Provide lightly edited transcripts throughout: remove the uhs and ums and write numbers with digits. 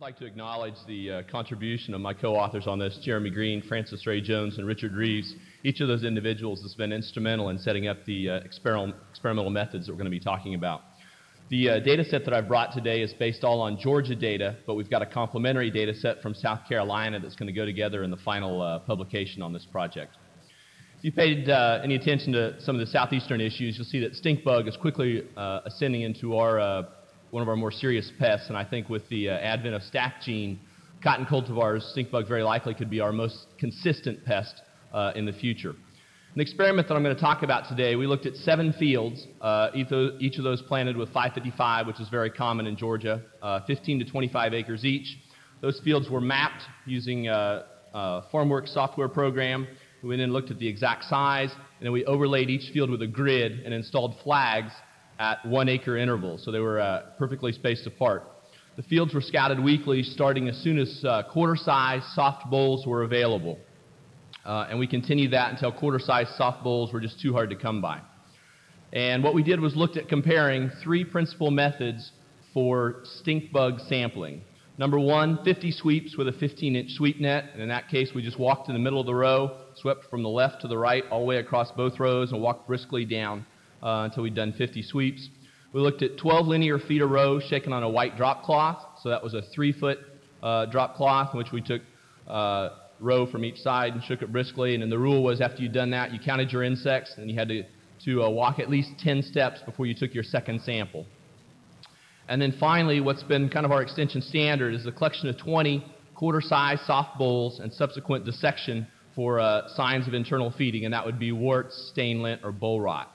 like to acknowledge the contribution of my co-authors on this, Jeremy Green, Francis Ray Jones, and Richard Reeves. Each of those individuals has been instrumental in setting up the experimental methods that we're going to be talking about. The data set that I've brought today is based all on Georgia data, but we've got a complementary data set from South Carolina that's going to go together in the final publication on this project. If you paid any attention to some of the southeastern issues, you'll see that stink bug is quickly ascending into our one of our more serious pests, and I think with the advent of stack gene, cotton cultivars, stink bug very likely could be our most consistent pest in the future. In the experiment that I'm going to talk about today, we looked at 7 fields, each of those planted with 555, which is very common in Georgia, 15 to 25 acres each. Those fields were mapped using a FarmWorks software program. We then looked at the exact size, and then we overlaid each field with a grid and installed flags at 1 acre intervals, so they were perfectly spaced apart. The fields were scouted weekly, starting as soon as quarter-size soft bolls were available. And we continued that until quarter-size soft bolls were just too hard to come by. And what we did was looked at comparing 3 principal methods for stink bug sampling. Number 1, 50 sweeps with a 15-inch sweep net, and in that case we just walked in the middle of the row, swept from the left to the right all the way across both rows, and walked briskly down until we'd done 50 sweeps. We looked at 12 linear feet a row shaken on a white drop cloth, so that was a 3-foot drop cloth in which we took row from each side and shook it briskly, and then the rule was after you'd done that you counted your insects and you had to walk at least 10 steps before you took your second sample. And then finally, what's been kind of our extension standard is the collection of 20 quarter-size soft bolls and subsequent dissection for signs of internal feeding, and that would be warts, stain lint, or boll rot.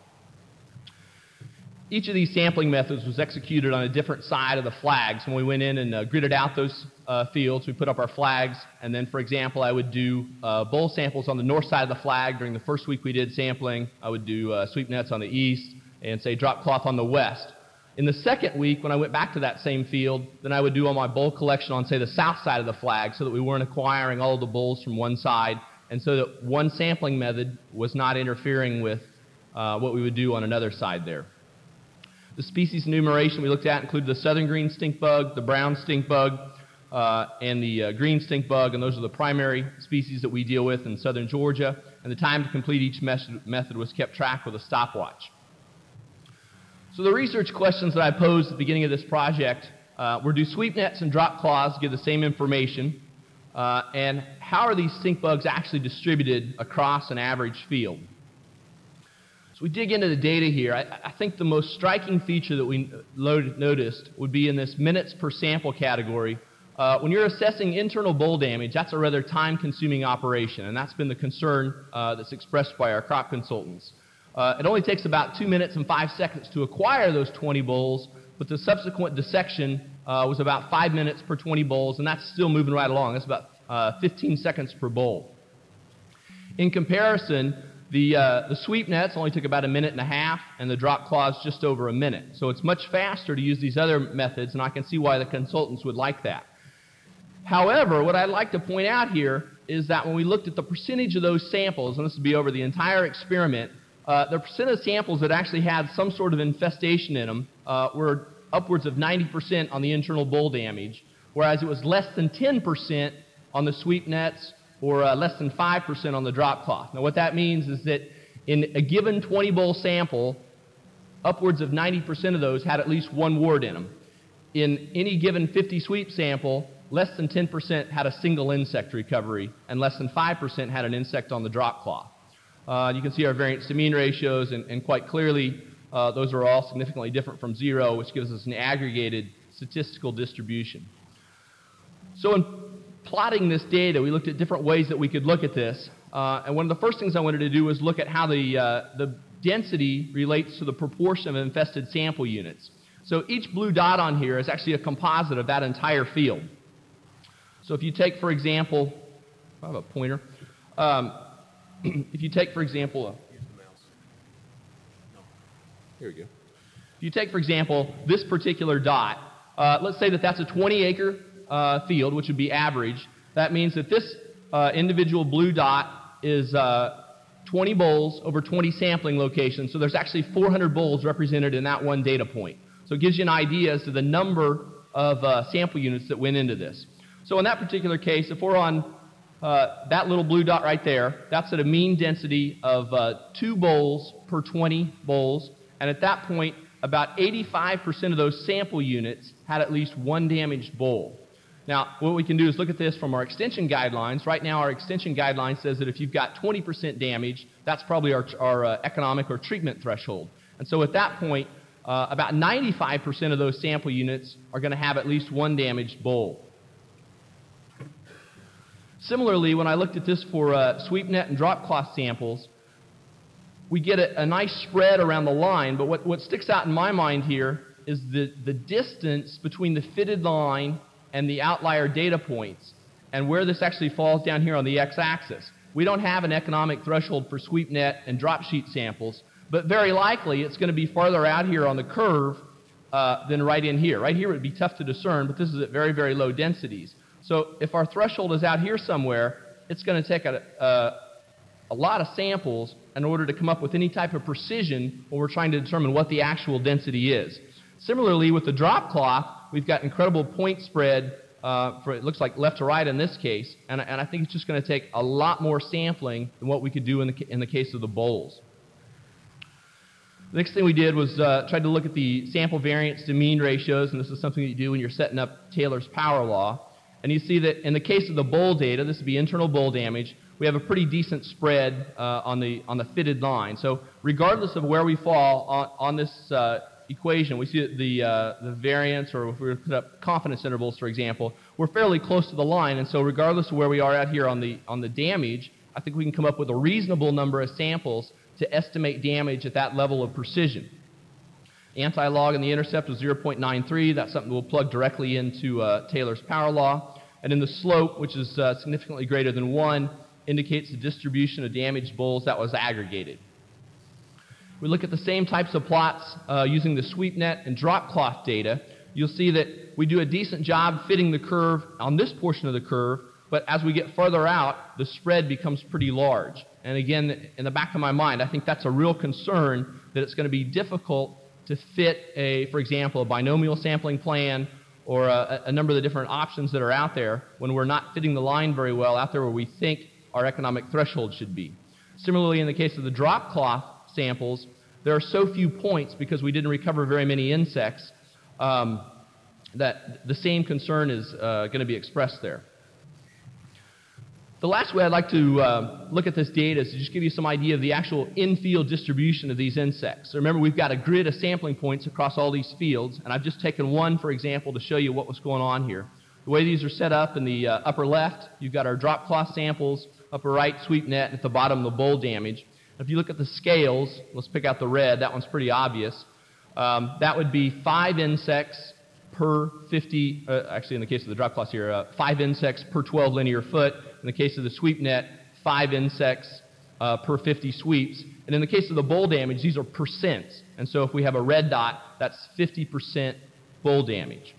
Each of these sampling methods was executed on a different side of the flags. When we went in and gridded out those fields, we put up our flags, and then, for example, I would do boll samples on the north side of the flag during the first week we did sampling. I would do sweep nets on the east and, say, drop cloth on the west. In the second week, when I went back to that same field, then I would do all my boll collection on, say, the south side of the flag so that we weren't acquiring all of the bolls from one side, and so that one sampling method was not interfering with what we would do on another side there. The species enumeration we looked at included the southern green stink bug, the brown stink bug, and the green stink bug, and those are the primary species that we deal with in southern Georgia, and the time to complete each method was kept track with a stopwatch. So the research questions that I posed at the beginning of this project were, do sweep nets and drop cloths give the same information, and how are these stink bugs actually distributed across an average field? So we dig into the data here. I think the most striking feature that we noticed would be in this minutes per sample category. When you're assessing internal boll damage, that's a rather time-consuming operation, and that's been the concern that's expressed by our crop consultants. It only takes about 2 minutes and 5 seconds to acquire those 20 bolls, but the subsequent dissection was about 5 minutes per 20 bolls, and that's still moving right along. That's about 15 seconds per boll. In comparison, the sweep nets only took about 1.5 minutes, and the drop cloths just over 1 minute. So it's much faster to use these other methods, and I can see why the consultants would like that. However, what I'd like to point out here is that when we looked at the percentage of those samples, and this would be over the entire experiment, the percent of samples that actually had some sort of infestation in them were upwards of 90% on the internal boll damage, whereas it was less than 10% on the sweep nets, or less than 5% on the drop cloth. Now what that means is that in a given 20 boll sample, upwards of 90% of those had at least one wart in them. In any given 50 sweep sample, less than 10% had a single insect recovery, and less than 5% had an insect on the drop cloth. You can see our variance to mean ratios, and quite clearly those are all significantly different from 0, which gives us an aggregated statistical distribution. So in plotting this data, we looked at different ways that we could look at this, and one of the first things I wanted to do was look at how the density relates to the proportion of infested sample units. So each blue dot on here is actually a composite of that entire field. So if you take, for example, I have a pointer. If you take, for example, use the mouse. No. Here we go. If you take, for example, this particular dot, let's say that that's a 20-acre field, which would be average. That means that this individual blue dot is 20 bolls over 20 sampling locations, so there's actually 400 bolls represented in that one data point. So it gives you an idea as to the number of sample units that went into this. So in that particular case, if we're on that little blue dot right there, that's at a mean density of 2 bowls per 20 bowls, and at that point, about 85% of those sample units had at least one damaged bowl. Now, what we can do is look at this from our extension guidelines. Right now, our extension guideline says that if you've got 20% damage, that's probably our economic or treatment threshold. And so at that point, about 95% of those sample units are going to have at least one damaged bowl. Similarly, when I looked at this for sweep net and drop cloth samples, we get a nice spread around the line, but what sticks out in my mind here is the distance between the fitted line and the outlier data points, and where this actually falls down here on the x-axis. We don't have an economic threshold for sweep net and drop sheet samples, but very likely it's going to be farther out here on the curve than right in here. Right here it would be tough to discern, but this is at very, very low densities. So if our threshold is out here somewhere, it's going to take a lot of samples in order to come up with any type of precision when we're trying to determine what the actual density is. Similarly, with the drop cloth, we've got incredible point spread for, it looks like, left to right in this case, and I think it's just going to take a lot more sampling than what we could do in the case of the bowls. The next thing we did was try to look at the sample variance to mean ratios, and this is something that you do when you're setting up Taylor's power law. And you see that in the case of the bowl data, this would be internal bowl damage, we have a pretty decent spread on the fitted line. So regardless of where we fall on this equation, we see that the variance, or if we were to put up confidence intervals, for example, we're fairly close to the line. And so regardless of where we are out here on the damage, I think we can come up with a reasonable number of samples to estimate damage at that level of precision. Anti-log in the intercept was 0.93. That's something we'll plug directly into Taylor's power law. And in the slope, which is significantly greater than 1, indicates the distribution of damaged bowls that was aggregated. We look at the same types of plots using the sweep net and drop cloth data. You'll see that we do a decent job fitting the curve on this portion of the curve, but as we get further out, the spread becomes pretty large. And again, in the back of my mind, I think that's a real concern, that it's going to be difficult to fit, for example, a binomial sampling plan or a number of the different options that are out there when we're not fitting the line very well out there where we think our economic threshold should be. Similarly, in the case of the drop cloth samples, there are so few points because we didn't recover very many insects that the same concern is going to be expressed there. The last way I'd like to look at this data is to just give you some idea of the actual in-field distribution of these insects. So remember, we've got a grid of sampling points across all these fields, and I've just taken one, for example, to show you what was going on here. The way these are set up, in the upper left, you've got our drop cloth samples, upper right, sweep net, and at the bottom, the bowl damage. If you look at the scales, let's pick out the red, that one's pretty obvious. That would be 5 insects per 50, actually in the case of the drop cloth here, 5 insects per 12 linear foot. In the case of the sweep net, 5 insects per 50 sweeps. And in the case of the bowl damage, these are percents. And so if we have a red dot, that's 50% bowl damage.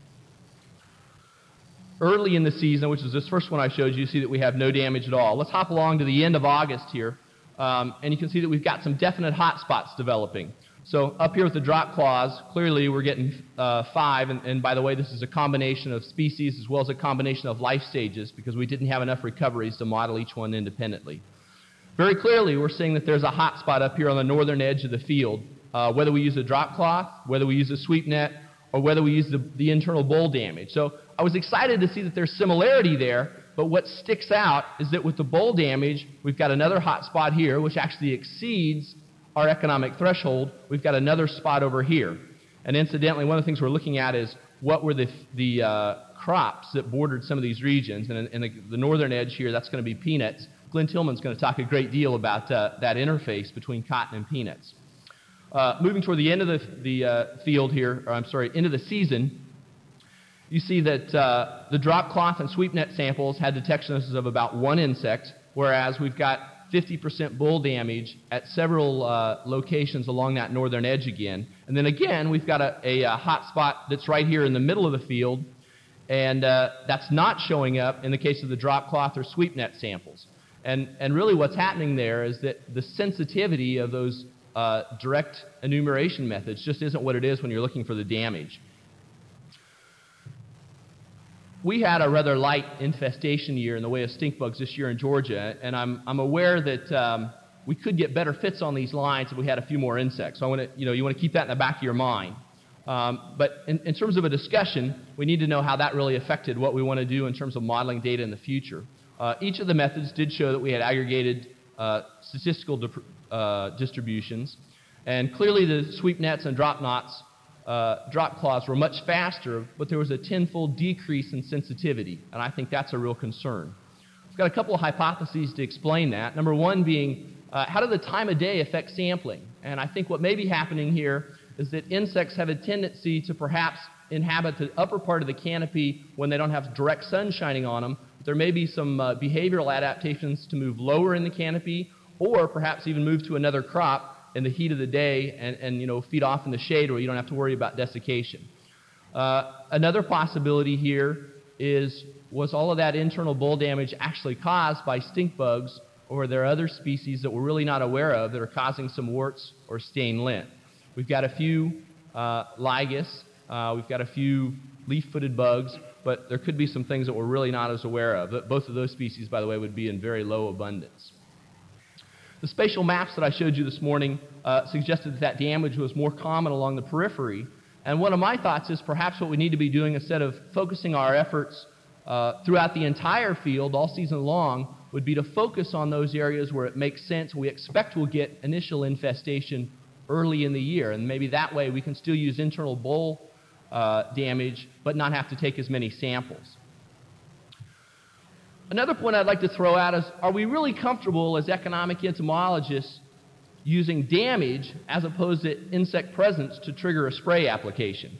Early in the season, which is this first one I showed you, you see that we have no damage at all. Let's hop along to the end of August here, and you can see that we've got some definite hot spots developing. So up here with the drop claws, clearly we're getting 5, and by the way, this is a combination of species as well as a combination of life stages because we didn't have enough recoveries to model each one independently. Very clearly, we're seeing that there's a hot spot up here on the northern edge of the field, whether we use a drop cloth, whether we use a sweep net, or whether we use the internal bowl damage. So I was excited to see that there's similarity there, but what sticks out is that with the bowl damage, we've got another hot spot here, which actually exceeds our economic threshold. We've got another spot over here. And incidentally, one of the things we're looking at is what were the crops that bordered some of these regions. And in the northern edge here, that's going to be peanuts. Glenn Tillman's going to talk a great deal about that interface between cotton and peanuts. Moving toward the end of the field here, or I'm sorry, end of the season, you see that the drop cloth and sweep net samples had detections of about 1 insect, whereas we've got 50% bull damage at several locations along that northern edge again. And then again, we've got a hot spot that's right here in the middle of the field, and that's not showing up in the case of the drop cloth or sweep net samples. And really what's happening there is that the sensitivity of those direct enumeration methods just isn't what it is when you're looking for the damage. We had a rather light infestation year in the way of stink bugs this year in Georgia, and I'm aware that we could get better fits on these lines if we had a few more insects. So I want to, you want to keep that in the back of your mind. But in terms of a discussion, we need to know how that really affected what we want to do in terms of modeling data in the future. Each of the methods did show that we had aggregated statistical distributions, and clearly the sweep nets and drop cloths were much faster, but there was a tenfold decrease in sensitivity, and I think that's a real concern. We've got a couple of hypotheses to explain that. Number one being, how did the time of day affect sampling? And I think what may be happening here is that insects have a tendency to perhaps inhabit the upper part of the canopy when they don't have direct sun shining on them. There may be some behavioral adaptations to move lower in the canopy, or perhaps even move to another crop in the heat of the day and feed off in the shade where you don't have to worry about desiccation. Another possibility here was all of that internal boll damage actually caused by stink bugs, or are there other species that we're really not aware of that are causing some warts or stain lint? We've got a few ligus, we've got a few leaf-footed bugs, but there could be some things that we're really not as aware of. Both of those species, by the way, would be in very low abundance. The spatial maps that I showed you this morning suggested that damage was more common along the periphery. And one of my thoughts is perhaps what we need to be doing, instead of focusing our efforts throughout the entire field all season long, would be to focus on those areas where it makes sense, we expect we'll get initial infestation early in the year. And maybe that way we can still use internal boll damage but not have to take as many samples. Another point I'd like to throw out is, are we really comfortable as economic entomologists using damage as opposed to insect presence to trigger a spray application?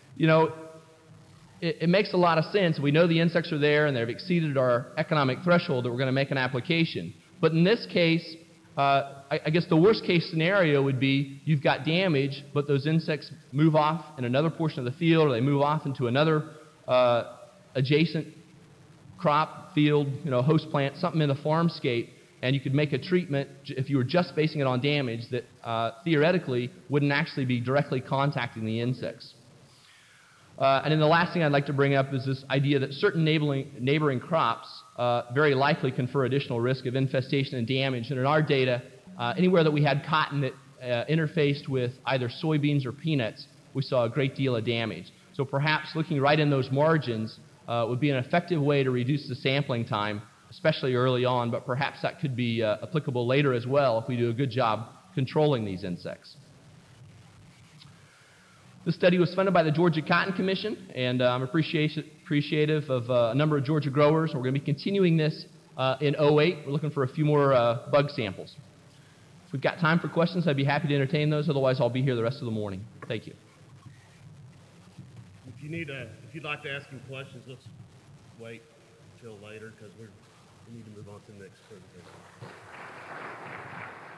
It makes a lot of sense. We know the insects are there and they've exceeded our economic threshold that we're going to make an application. But in this case, I guess the worst case scenario would be you've got damage, but those insects move off in another portion of the field, or they move off into another adjacent crop, field, host plant, something in the farmscape, and you could make a treatment, if you were just basing it on damage, that theoretically wouldn't actually be directly contacting the insects. And then the last thing I'd like to bring up is this idea that certain neighboring crops very likely confer additional risk of infestation and damage. And in our data, anywhere that we had cotton that interfaced with either soybeans or peanuts, we saw a great deal of damage. So perhaps looking right in those margins would be an effective way to reduce the sampling time, especially early on, but perhaps that could be applicable later as well if we do a good job controlling these insects. This study was funded by the Georgia Cotton Commission, and I'm appreciative of a number of Georgia growers. We're going to be continuing this in 2008. We're looking for a few more bug samples. If we've got time for questions, I'd be happy to entertain those. Otherwise, I'll be here the rest of the morning. Thank you. If you'd like to ask him questions, let's wait until later, because we need to move on to the next presentation.